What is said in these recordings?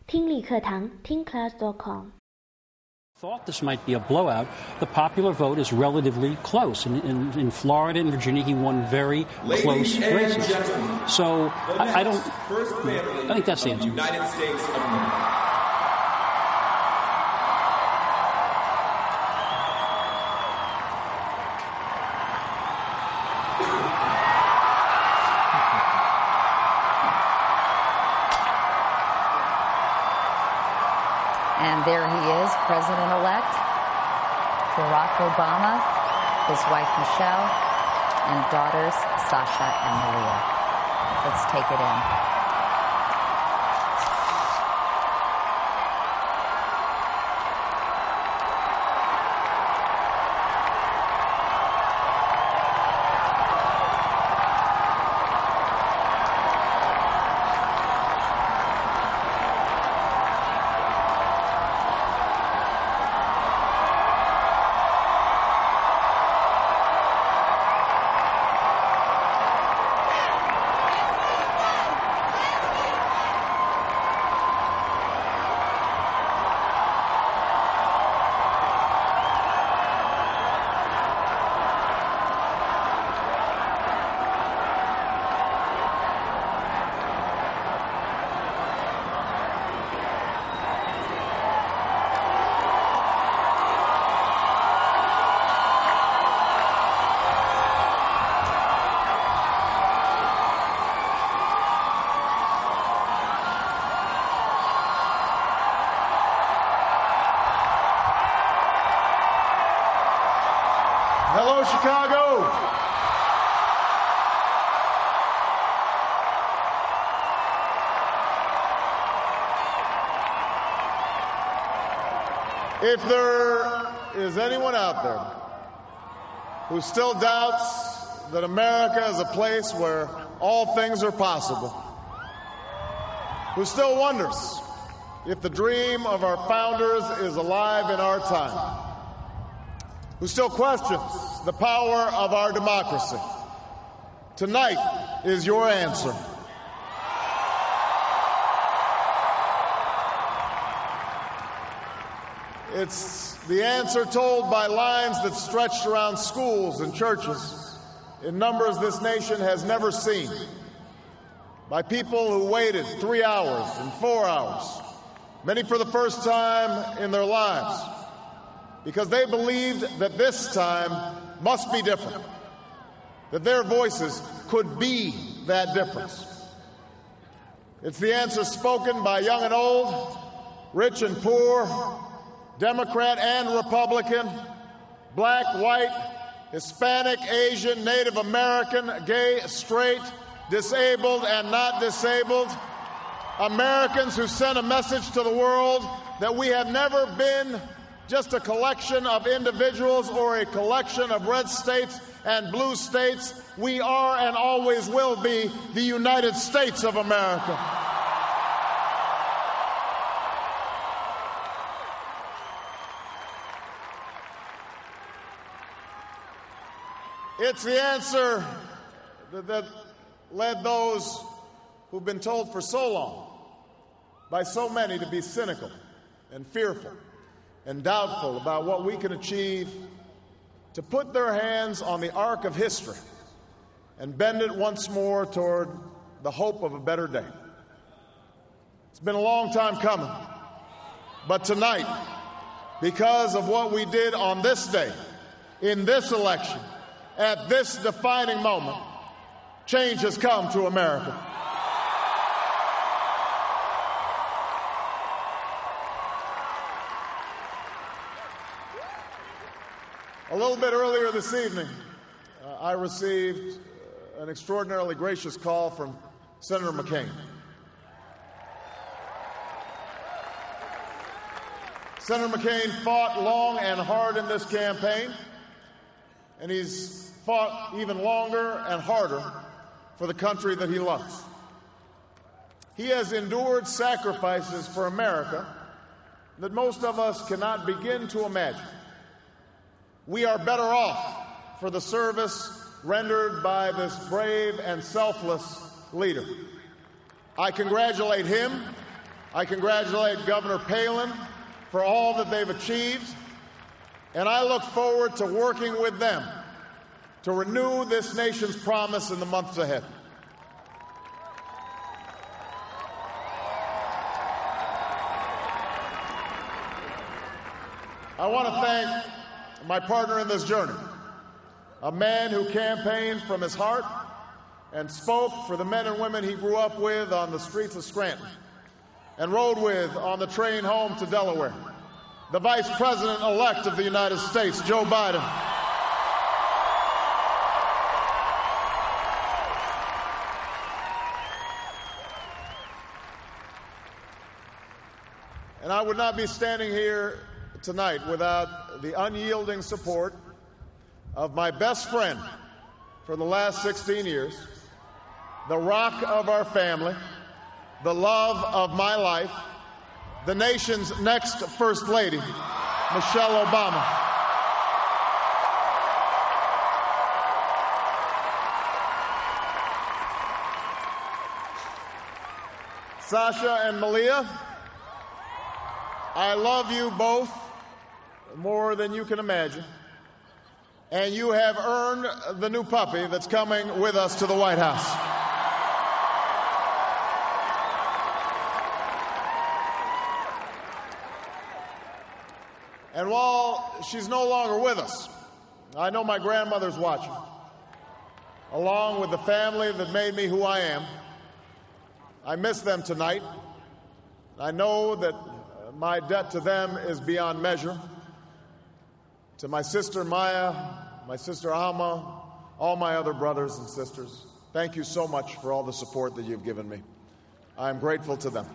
听力课堂听class.com Thought this might be a blowout. The popular vote is relatively close. In Florida and Virginia, he won very close races. So I think that's the answer. United States of America. And there he is, President-elect Barack Obama, his wife Michelle, and daughters Sasha and Malia. Let's take it in. Hello, Chicago. If there is anyone out there who still doubts that America is a place where all things are possible, who still wonders if the dream of our founders is alive in our time, who still questions the power of our democracy, tonight is your answer. It's the answer told by lines that stretched around schools and churches in numbers this nation has never seen, by people who waited 3 hours and 4 hours, many for the first time in their lives, because they believed that this time must be different, that their voices could be that difference. It's the answer spoken by young and old, rich and poor, Democrat and Republican, black, white, Hispanic, Asian, Native American, gay, straight, disabled and not disabled, Americans who sent a message to the world that we have never been just a collection of individuals or a collection of red states and blue states. We are and always will be the United States of America. It's the answer that led those who've been told for so long by so many to be cynical and fearful and doubtful about what we can achieve, to put their hands on the arc of history and bend it once more toward the hope of a better day. It's been a long time coming, but tonight, because of what we did on this day, in this election, at this defining moment, change has come to America. A little bit earlier this evening, I received an extraordinarily gracious call from Senator McCain. Senator McCain fought long and hard in this campaign, and he's fought even longer and harder for the country that he loves. He has endured sacrifices for America that most of us cannot begin to imagine. We are better off for the service rendered by this brave and selfless leader. I congratulate him I congratulate Governor Palin for all that they've achieved, and I look forward to working with them to renew this nation's promise in the months ahead. I want to thank my partner in this journey, a man who campaigned from his heart and spoke for the men and women he grew up with on the streets of Scranton and rode with on the train home to Delaware, the Vice President-elect of the United States, Joe Biden. And I would not be standing here tonight without the unyielding support of my best friend for the last 16 years, the rock of our family, the love of my life, the nation's next First Lady, Michelle Obama. Sasha and Malia, I love you both more than you can imagine, and you have earned the new puppy that's coming with us to the White House. And while she's no longer with us, I know my grandmother's watching, along with the family that made me who I am. I miss them tonight. I know that my debt to them is beyond measure. To my sister Maya, my sister Alma, all my other brothers and sisters, thank you so much for all the support that you've given me. I am grateful to them.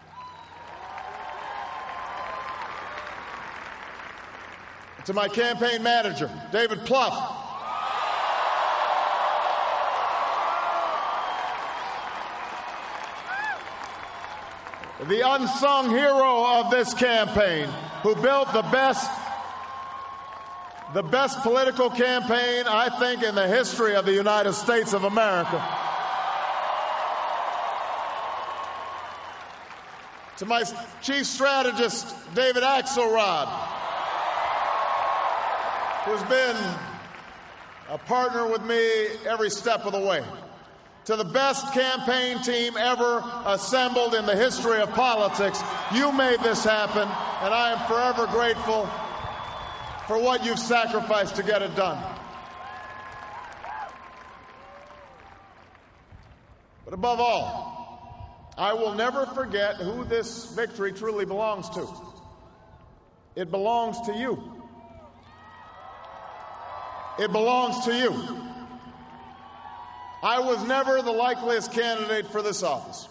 To my campaign manager, David Plouffe, the unsung hero of this campaign, who built the best political campaign, I think, in the history of the United States of America. To my chief strategist, David Axelrod, who's been a partner with me every step of the way. To the best campaign team ever assembled in the history of politics, you made this happen, and I am forever grateful for what you've sacrificed to get it done. But above all, I will never forget who this victory truly belongs to. It belongs to you. It belongs to you. I was never the likeliest candidate for this office.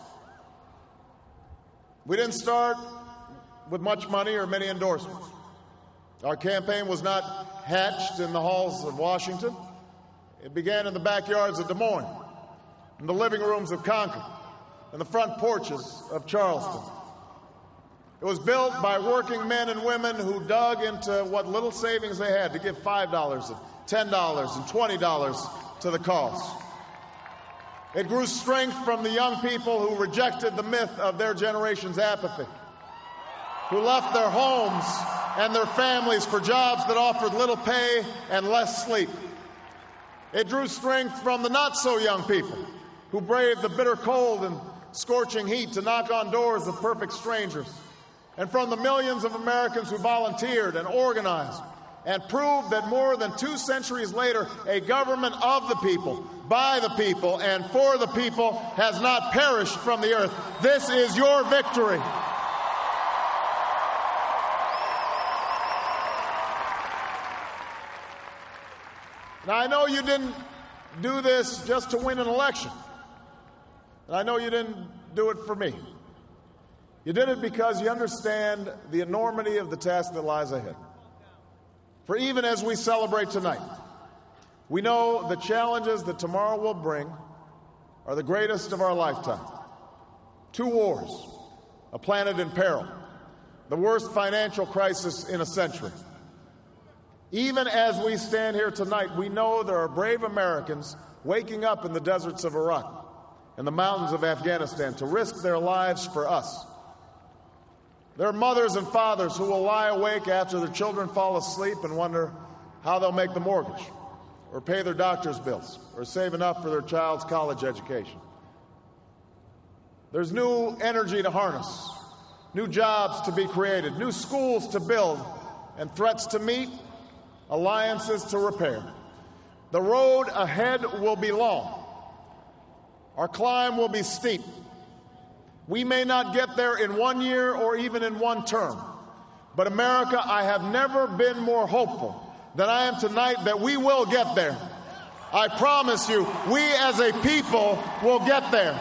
We didn't start with much money or many endorsements. Our campaign was not hatched in the halls of Washington. It began in the backyards of Des Moines, in the living rooms of Concord, and the front porches of Charleston. It was built by working men and women who dug into what little savings they had to give $5 and $10 and $20 to the cause. It grew strength from the young people who rejected the myth of their generation's apathy, who left their homes and their families for jobs that offered little pay and less sleep. It drew strength from the not-so-young people who braved the bitter cold and scorching heat to knock on doors of perfect strangers, and from the millions of Americans who volunteered and organized and proved that more than 2 centuries later, a government of the people, by the people, and for the people has not perished from the earth. This is your victory. Now, I know you didn't do this just to win an election. And I know you didn't do it for me. You did it because you understand the enormity of the task that lies ahead. For even as we celebrate tonight, we know the challenges that tomorrow will bring are the greatest of our lifetime. 2 wars, a planet in peril, the worst financial crisis in a century. Even as we stand here tonight, we know there are brave Americans waking up in the deserts of Iraq and the mountains of Afghanistan to risk their lives for us, There are mothers and fathers who will lie awake after their children fall asleep and wonder how they'll make the mortgage, or pay their doctor's bills, or save enough for their child's college education. There's new energy to harness, new jobs to be created, new schools to build, and threats to meet, alliances to repair. The road ahead will be long. Our climb will be steep. We may not get there in 1 year or even in one term. But America, I have never been more hopeful than I am tonight that we will get there. I promise you, we as a people will get there.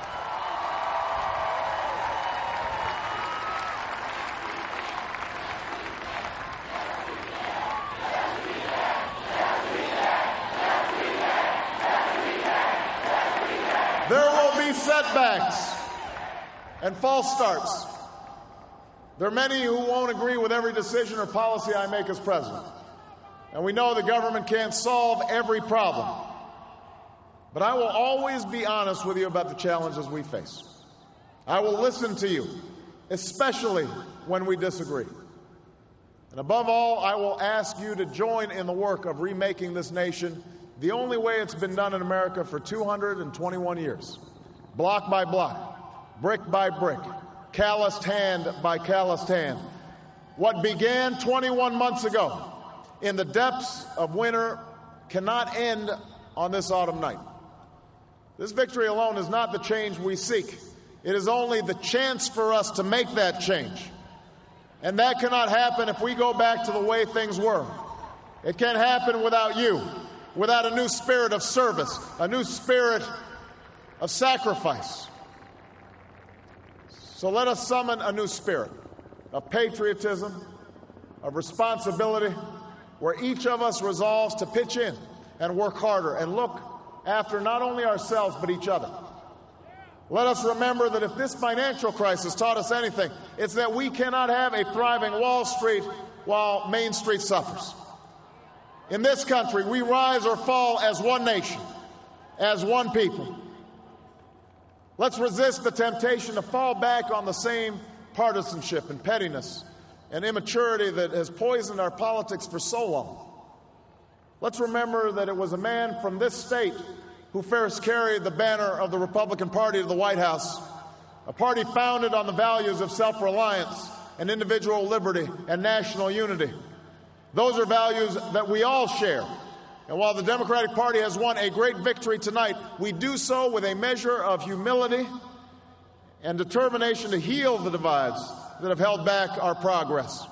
There will be setbacks and false starts. There are many who won't agree with every decision or policy I make as president. And we know the government can't solve every problem. But I will always be honest with you about the challenges we face. I will listen to you, especially when we disagree. And above all, I will ask you to join in the work of remaking this nation the only way it's been done in America for 221 years. Block by block, brick by brick, calloused hand by calloused hand. What began 21 months ago in the depths of winter cannot end on this autumn night. This victory alone is not the change we seek. It is only the chance for us to make that change. And that cannot happen if we go back to the way things were. It can't happen without you, without a new spirit of service, a new spirit of sacrifice. So let us summon a new spirit of patriotism, of responsibility, where each of us resolves to pitch in and work harder and look after not only ourselves but each other. Let us remember that if this financial crisis taught us anything, it's that we cannot have a thriving Wall Street while Main Street suffers. In this country, we rise or fall as one nation, as one people. Let's resist the temptation to fall back on the same partisanship and pettiness and immaturity that has poisoned our politics for so long. Let's remember that it was a man from this state who first carried the banner of the Republican Party to the White House, a party founded on the values of self-reliance and individual liberty and national unity. Those are values that we all share. And while the Democratic Party has won a great victory tonight, we do so with a measure of humility and determination to heal the divides that have held back our progress.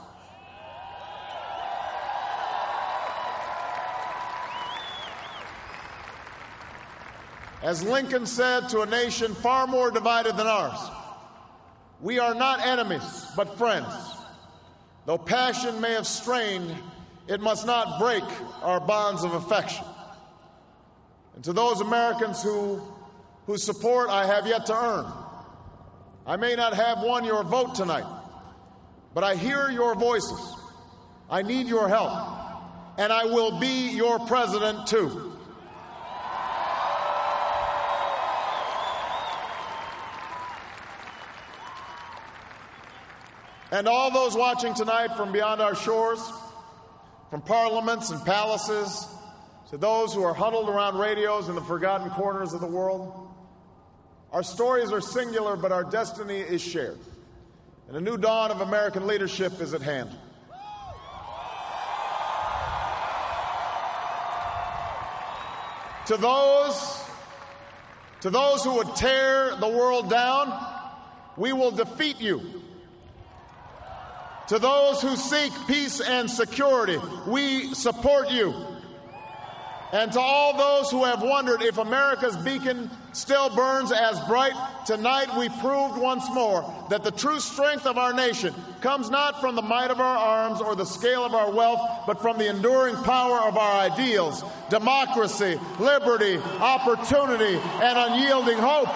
As Lincoln said to a nation far more divided than ours, we are not enemies, but friends. Though passion may have strained, it must not break our bonds of affection. And to those Americans whose support I have yet to earn, I may not have won your vote tonight, but I hear your voices. I need your help, and I will be your president too. And all those watching tonight from beyond our shores, from parliaments and palaces, to those who are huddled around radios in the forgotten corners of the world, our stories are singular, but our destiny is shared. And a new dawn of American leadership is at hand. To those who would tear the world down, we will defeat you. To those who seek peace and security, we support you. And to all those who have wondered if America's beacon still burns as bright, tonight we proved once more that the true strength of our nation comes not from the might of our arms or the scale of our wealth, but from the enduring power of our ideals: democracy, liberty, opportunity, and unyielding hope.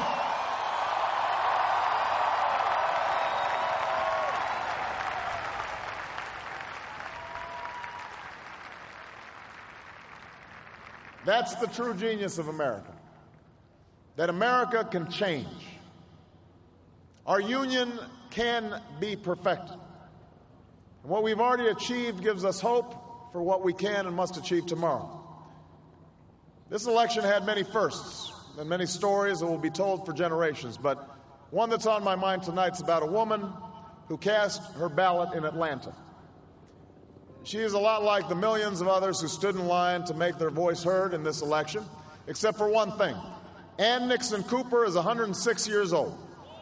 That's the true genius of America, that America can change. Our union can be perfected. And what we've already achieved gives us hope for what we can and must achieve tomorrow. This election had many firsts and many stories that will be told for generations, but one that's on my mind tonight is about a woman who cast her ballot in Atlanta. She is a lot like the millions of others who stood in line to make their voice heard in this election, except for one thing. Ann Nixon Cooper is 106 years old.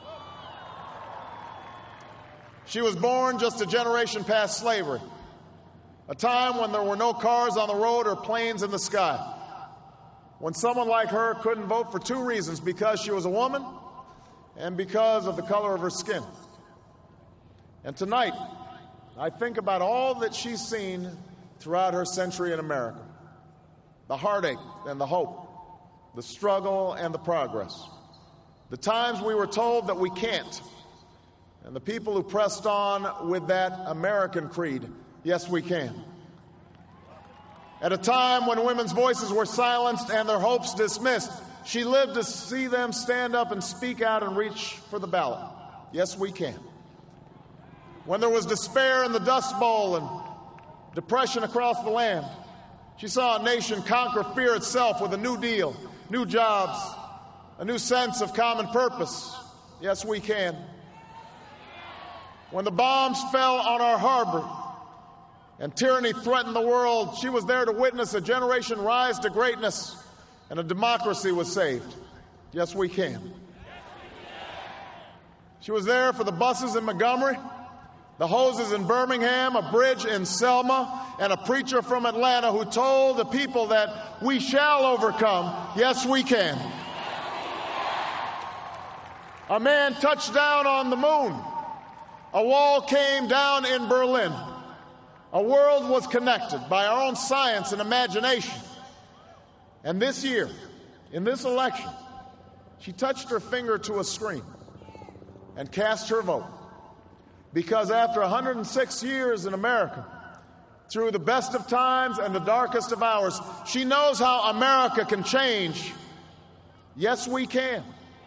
She was born just a generation past slavery, a time when there were no cars on the road or planes in the sky, when someone like her couldn't vote for two reasons: because she was a woman and because of the color of her skin. And tonight, I think about all that she's seen throughout her century in America: the heartache and the hope, the struggle and the progress, the times we were told that we can't, and the people who pressed on with that American creed: yes, we can. At a time when women's voices were silenced and their hopes dismissed, she lived to see them stand up and speak out and reach for the ballot: yes, we can. When there was despair in the Dust Bowl and depression across the land, she saw a nation conquer fear itself with a New Deal, new jobs, a new sense of common purpose: yes, we can. When the bombs fell on our harbor and tyranny threatened the world, she was there to witness a generation rise to greatness and a democracy was saved: yes, we can. She was there for the buses in Montgomery, the hoses in Birmingham, a bridge in Selma, and a preacher from Atlanta who told the people that we shall overcome: yes, we can. A man touched down on the moon. A wall came down in Berlin. A world was connected by our own science and imagination. And this year, in this election, she touched her finger to a screen and cast her vote. Because after 106 years in America, through the best of times and the darkest of hours, she knows how America can change. Yes, we can.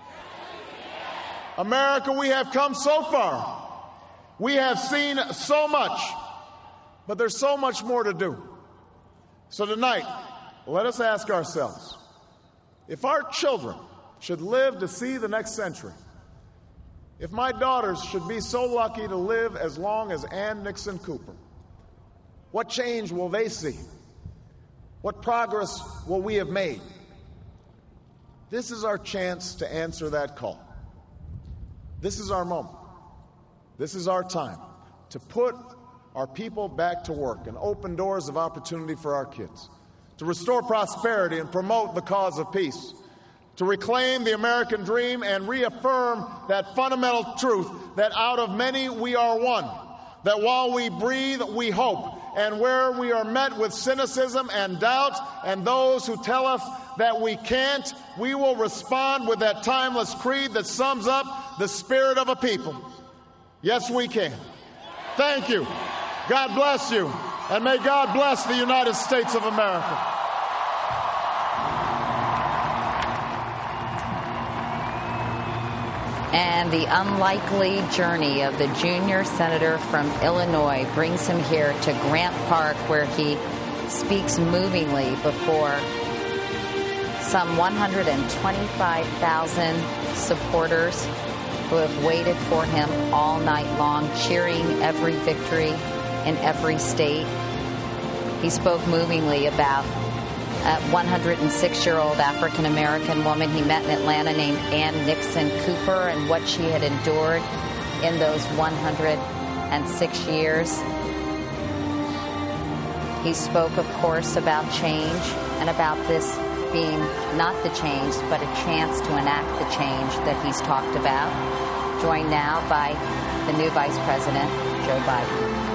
America, we have come so far. We have seen so much, but there's so much more to do. So tonight, let us ask ourselves, if our children should live to see the next century, if my daughters should be so lucky to live as long as Ann Nixon Cooper, what change will they see? What progress will we have made? This is our chance to answer that call. This is our moment. This is our time to put our people back to work and open doors of opportunity for our kids, to restore prosperity and promote the cause of peace, to reclaim the American dream and reaffirm that fundamental truth that out of many we are one, that while we breathe, we hope, and where we are met with cynicism and doubt and those who tell us that we can't, we will respond with that timeless creed that sums up the spirit of a people. Yes, we can. Thank you. God bless you. And may God bless the United States of America. And the unlikely journey of the junior senator from Illinois brings him here to Grant Park, where he speaks movingly before some 125,000 supporters who have waited for him all night long, cheering every victory in every state. He spoke movingly about a 106-year-old African-American woman he met in Atlanta named Ann Nixon Cooper and what she had endured in those 106 years. He spoke, of course, about change and about this being not the change, but a chance to enact the change that he's talked about. Joined now by the new Vice President, Joe Biden.